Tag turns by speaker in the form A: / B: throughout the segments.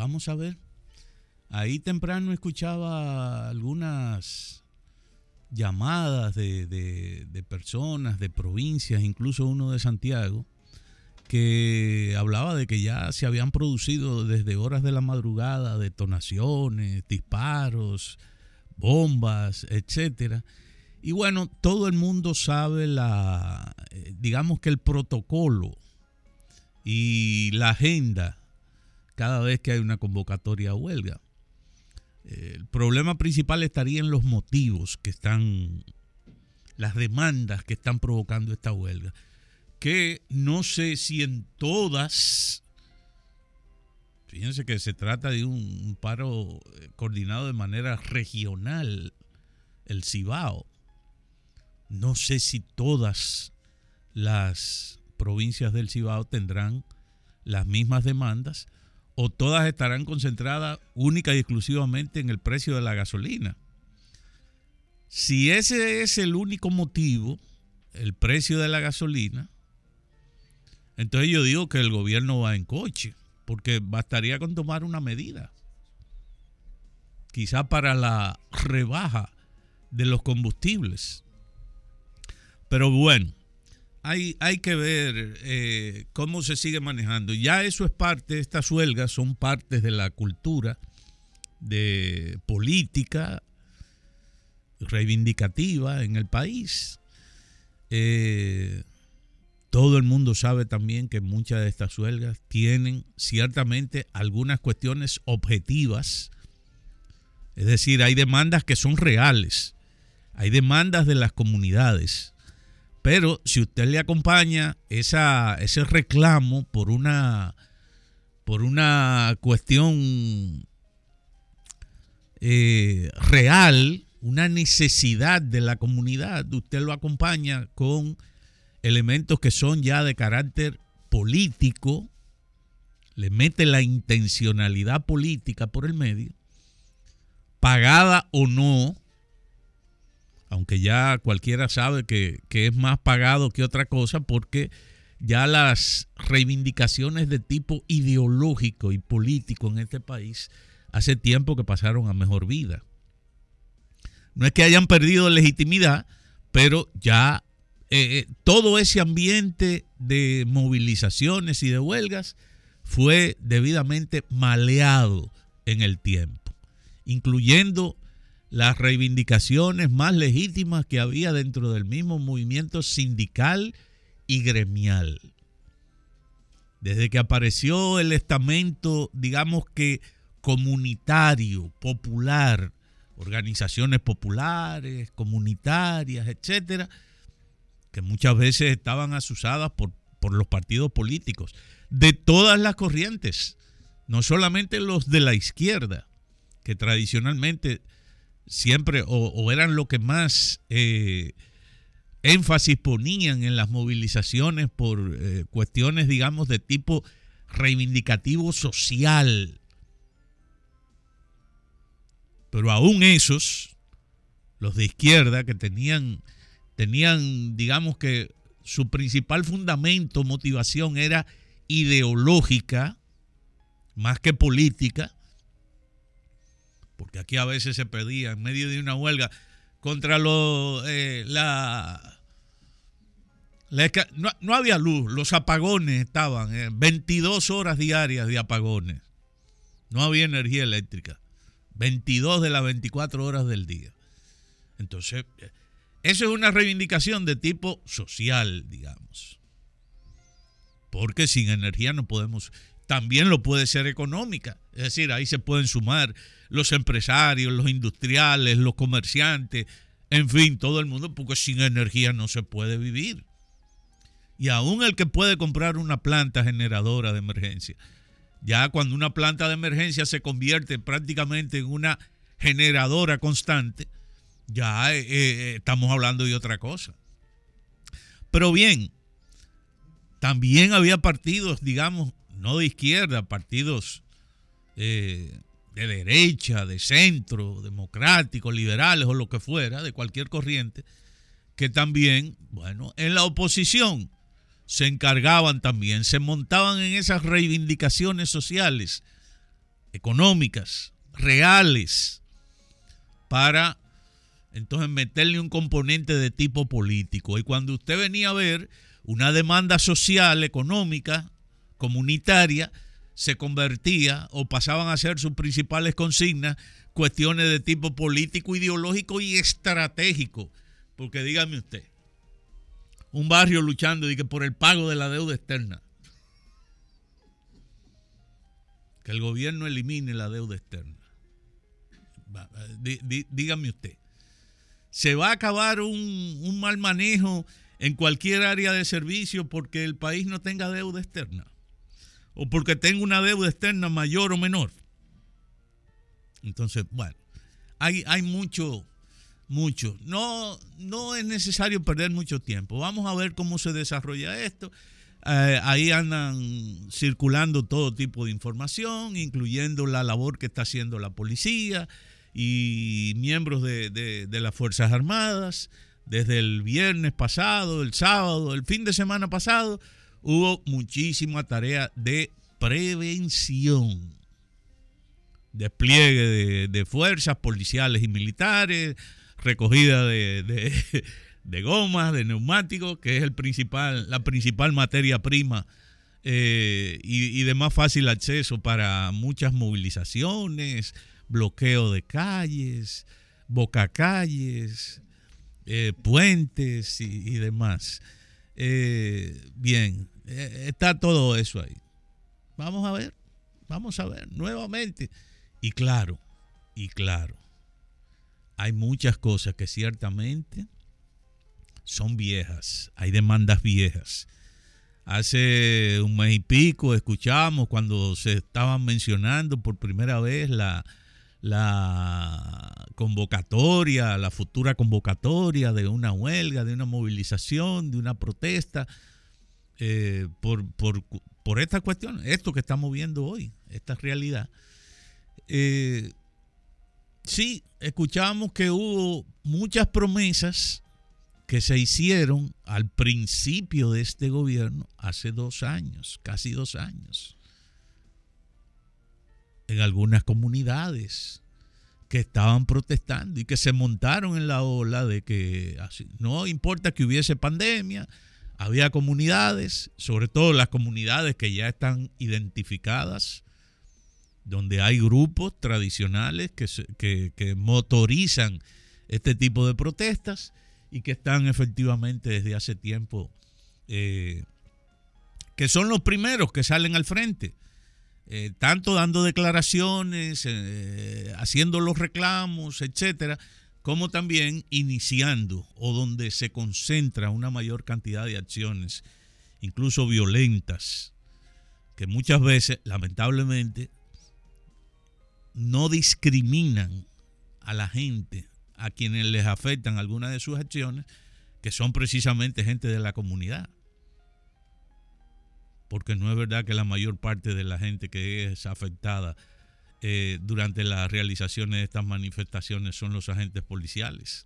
A: vamos a ver. Ahí temprano escuchaba algunas llamadas de personas, de provincias, incluso uno de Santiago, que hablaba de que ya se habían producido desde horas de la madrugada detonaciones, disparos, bombas, etcétera. Y bueno, todo el mundo sabe digamos que el protocolo y la agenda cada vez que hay una convocatoria a huelga. El problema principal estaría en los motivos las demandas que están provocando esta huelga, que no sé si en todas, fíjense que se trata de un paro coordinado de manera regional, el Cibao. No sé si todas las provincias del Cibao tendrán las mismas demandas o todas estarán concentradas única y exclusivamente en el precio de la gasolina. Si ese es el único motivo, el precio de la gasolina, entonces yo digo que el gobierno va en coche, porque bastaría con tomar una medida, quizá para la rebaja de los combustibles. Pero bueno, hay que ver cómo se sigue manejando. Ya eso es parte, estas huelgas son partes de la cultura de política reivindicativa en el país. Todo el mundo sabe también que muchas de estas huelgas tienen ciertamente algunas cuestiones objetivas. Es decir, hay demandas que son reales, hay demandas de las comunidades. Pero si usted le acompaña ese reclamo por una cuestión real, una necesidad de la comunidad, usted lo acompaña con elementos que son ya de carácter político, le mete la intencionalidad política por el medio, pagada o no, aunque ya cualquiera sabe que es más pagado que otra cosa, porque ya las reivindicaciones de tipo ideológico y político en este país hace tiempo que pasaron a mejor vida. No es que hayan perdido legitimidad, pero ya todo ese ambiente de movilizaciones y de huelgas fue debidamente maleado en el tiempo, incluyendo las reivindicaciones más legítimas que había dentro del mismo movimiento sindical y gremial. Desde que apareció el estamento, digamos que comunitario, popular, organizaciones populares, comunitarias, etcétera, que muchas veces estaban asusadas por los partidos políticos, de todas las corrientes, no solamente los de la izquierda, que tradicionalmente siempre o eran lo que más énfasis ponían en las movilizaciones por cuestiones, digamos, de tipo reivindicativo social. Pero aún esos, los de izquierda, que tenían, digamos que su principal fundamento, motivación era ideológica, más que política, porque aquí a veces se pedía en medio de una huelga contra no había luz, los apagones estaban, 22 horas diarias de apagones, no había energía eléctrica, 22 de las 24 horas del día. Entonces, eso es una reivindicación de tipo social, digamos, porque sin energía no podemos. También lo puede ser económica, es decir, ahí se pueden sumar los empresarios, los industriales, los comerciantes, en fin, todo el mundo, porque sin energía no se puede vivir. Y aún el que puede comprar una planta generadora de emergencia, ya cuando una planta de emergencia se convierte prácticamente en una generadora constante, ya estamos hablando de otra cosa. Pero bien, también había partidos, digamos, no de izquierda, partidos de derecha, de centro, democráticos, liberales o lo que fuera, de cualquier corriente, que también, bueno, en la oposición se encargaban también, se montaban en esas reivindicaciones sociales económicas, reales, para entonces meterle un componente de tipo político. Y cuando usted venía a ver una demanda social, económica, comunitaria, se convertía o pasaban a ser sus principales consignas cuestiones de tipo político, ideológico y estratégico. Porque dígame usted, un barrio luchando por el pago de la deuda externa. Que el gobierno elimine la deuda externa. Dígame usted, ¿se va a acabar un mal manejo en cualquier área de servicio porque el país no tenga deuda externa? ¿O porque tenga una deuda externa mayor o menor? Entonces, bueno, hay mucho. No es necesario perder mucho tiempo. Vamos a ver cómo se desarrolla esto. Ahí andan circulando todo tipo de información, incluyendo la labor que está haciendo la policía y miembros de las Fuerzas Armadas. Desde el viernes pasado, el sábado, el fin de semana pasado, hubo muchísima tarea de prevención. Despliegue de fuerzas policiales y militares, recogida de gomas, de neumáticos, que es la principal materia prima y de más fácil acceso para muchas movilizaciones, bloqueo de calles, bocacalles, puentes y demás. Bien, está todo eso ahí. Vamos a ver nuevamente. Y claro, hay muchas cosas que ciertamente son viejas, hay demandas viejas. Hace un mes y pico escuchamos cuando se estaban mencionando por primera vez la convocatoria, la futura convocatoria de una huelga, de una movilización, de una protesta, por esta cuestión, esto que estamos viendo hoy, esta realidad. Sí, escuchamos que hubo muchas promesas que se hicieron al principio de este gobierno hace 2 años, casi 2 años, en algunas comunidades que estaban protestando y que se montaron en la ola de que así, no importa que hubiese pandemia, había comunidades, sobre todo las comunidades que ya están identificadas, donde hay grupos tradicionales que motorizan este tipo de protestas y que están efectivamente desde hace tiempo, que son los primeros que salen al frente, tanto dando declaraciones, haciendo los reclamos, etcétera, como también iniciando o donde se concentra una mayor cantidad de acciones, incluso violentas, que muchas veces, lamentablemente, no discriminan a la gente a quienes les afectan algunas de sus acciones, que son precisamente gente de la comunidad. Porque no es verdad que la mayor parte de la gente que es afectada durante las realizaciones de estas manifestaciones son los agentes policiales.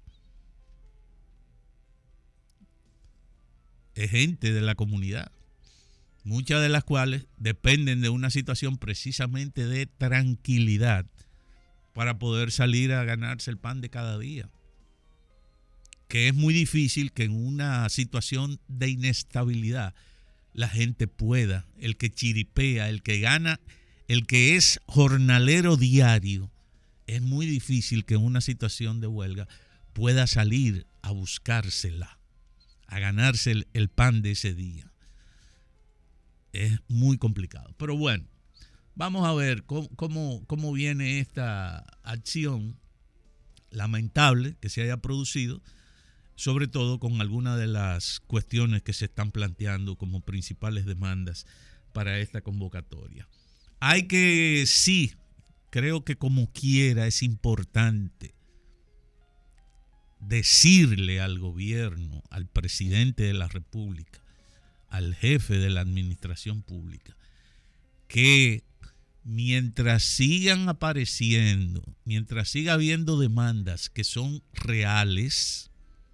A: Es gente de la comunidad, muchas de las cuales dependen de una situación precisamente de tranquilidad para poder salir a ganarse el pan de cada día. Que es muy difícil que en una situación de inestabilidad la gente pueda, el que chiripea, el que gana, el que es jornalero diario, es muy difícil que en una situación de huelga pueda salir a buscársela, a ganarse el pan de ese día. Es muy complicado. Pero bueno, vamos a ver cómo viene esta acción lamentable que se haya producido, sobre todo con algunas de las cuestiones que se están planteando como principales demandas para esta convocatoria. Hay que, sí, creo que como quiera es importante decirle al gobierno, al presidente de la República, al jefe de la administración pública, que mientras sigan apareciendo, mientras siga habiendo demandas que son reales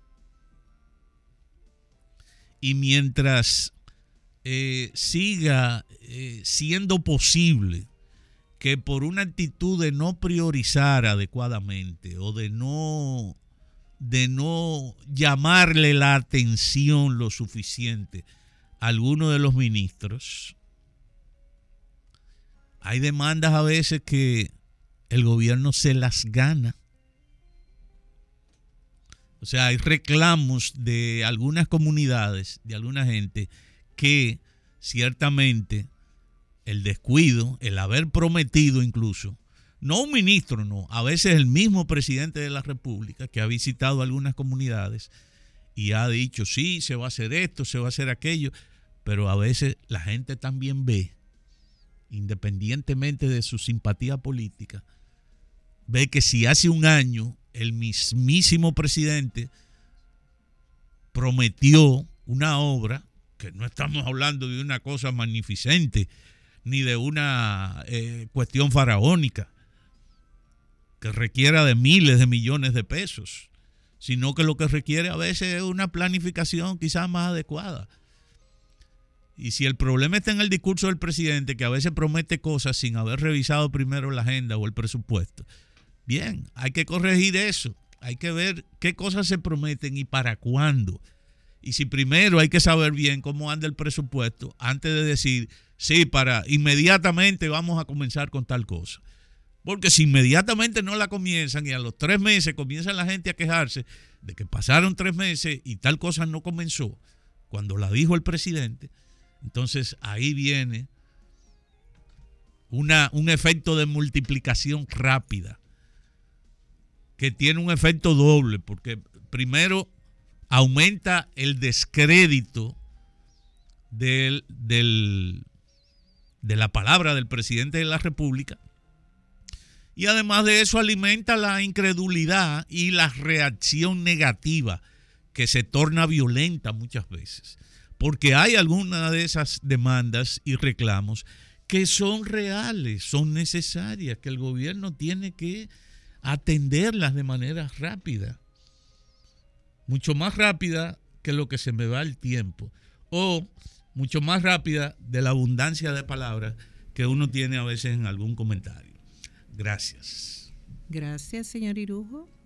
A: y mientras siga siendo posible que por una actitud de no priorizar adecuadamente o de no llamarle la atención lo suficiente a alguno de los ministros, hay demandas a veces que el gobierno se las gana. O sea, hay reclamos de algunas comunidades, de alguna gente, que ciertamente el descuido, el haber prometido incluso, no un ministro, no, a veces el mismo presidente de la República que ha visitado algunas comunidades y ha dicho, sí, se va a hacer esto, se va a hacer aquello, pero a veces la gente también ve, independientemente de su simpatía política, ve que si hace un año el mismísimo presidente prometió una obra, que no estamos hablando de una cosa magnificente, ni de una cuestión faraónica, que requiera de miles de millones de pesos, sino que lo que requiere a veces es una planificación quizás más adecuada. Y si el problema está en el discurso del presidente, que a veces promete cosas sin haber revisado primero la agenda o el presupuesto, bien, hay que corregir eso. Hay que ver qué cosas se prometen y para cuándo. Y si primero hay que saber bien cómo anda el presupuesto antes de decir, sí, para inmediatamente vamos a comenzar con tal cosa. Porque si inmediatamente no la comienzan y a los 3 meses comienza la gente a quejarse de que pasaron 3 meses y tal cosa no comenzó, cuando la dijo el presidente, entonces ahí viene un efecto de multiplicación rápida que tiene un efecto doble, porque primero aumenta el descrédito de la palabra del presidente de la República y además de eso alimenta la incredulidad y la reacción negativa que se torna violenta muchas veces. Porque hay algunas de esas demandas y reclamos que son reales, son necesarias, que el gobierno tiene que atenderlas de manera rápida, mucho más rápida que lo que se me va el tiempo, o mucho más rápida de la abundancia de palabras que uno tiene a veces en algún comentario. Gracias.
B: Gracias, señor Irujo.